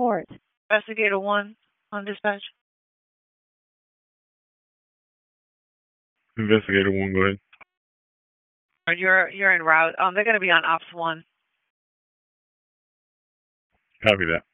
report. Investigator 1 on dispatch. Investigator 1, go ahead. You're en route. They're going to be on Ops 1. Copy that.